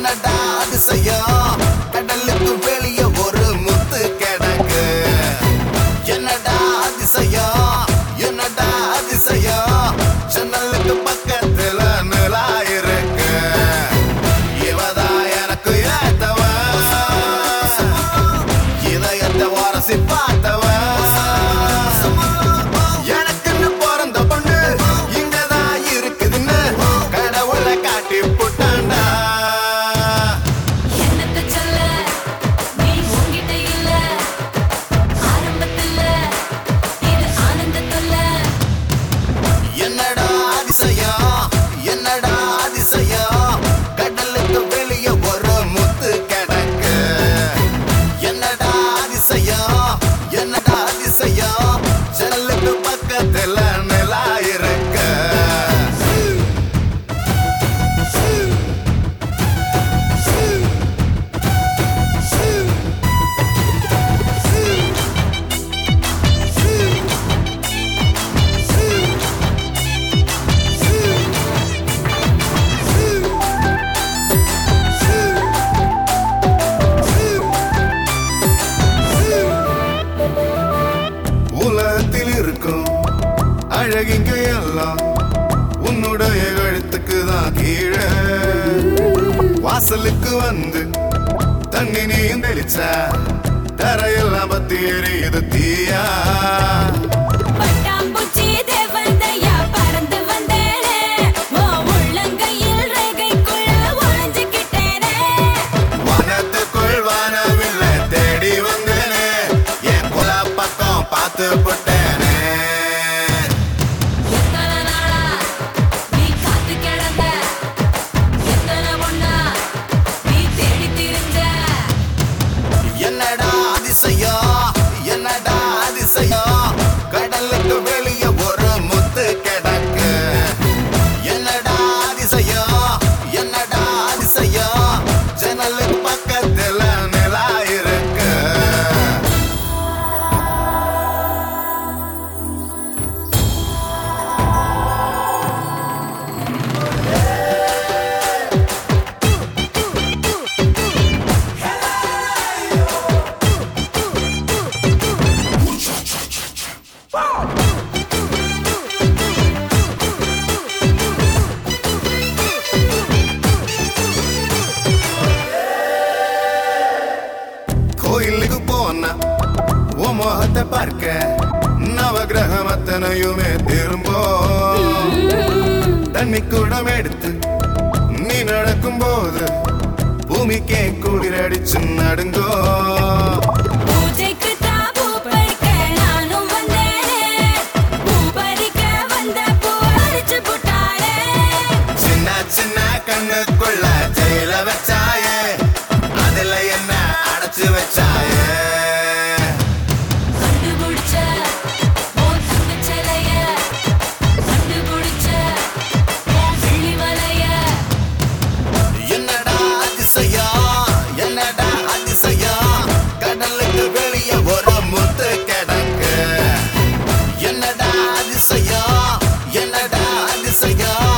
என்னடா அதிசயம் கடலுக்கு வெளிய ஒரு முத்து கிடக்கு என்னடா அதிசயம் என்னடா அதிசயம் ஜன்னலுக்கு பக்கத்துல நிலா இருக்கு இவதா எனக்கு ஏத்தவன் இதயத்தை உரசி பார்த்தவன் எனக்குன்னு பிறந்த பொண்ணு இங்கதான் இருக்குதுன்னு கடவுளை காட்டி புட்டாண்டா என்னடா அதிசயம் கடலுக்கு வெளிய ஒரு முத்து கிடக்கு என்னடா அதிசயம் ஜன்னலுக்கு பக்கத்துல நிலா இருக்கு உலகத்தில் இருக்கும் அழகிங்க எல்லாம் உன்னுடைய கழுத்துக்கு தான் கீழே வாசலுக்கு வந்து தண்ணி நீயும் தெளிச்சா தரையெல்லாம் பத்தி எரியுது தீயா வனத்துக்குள் வானவில்லை தேடி வந்தேனே என் குல பக்கம் பார்த்து போட்டேனே என்னடா அதிசயம் கடலுக்கு வெளிய ஒரு முத்து கிடக்கு என்னடா அதிசயம் ஜன்னலுக்கு பக்கத்துல நிலா இருக்கு கோயிலுக்கு போனா உன் முகத்தை பார்க்க நவகிரகம் அத்தனையுமே திரும்போ தண்ணி குடம் எடுத்து நீ நடக்கும் போது பூமிக்கே குளிரடிச்சு நடுங்கோ சின்ன சின்ன கண்ணுக்குள்ள ஜெயில வச்சாயே அதுல என்ன அடைச்சு வச்சாயே என்னடா அதிசயம் கடலுக்கு வெளிய ஒரு முத்து கிடக்கு என்னடா அதிசயம்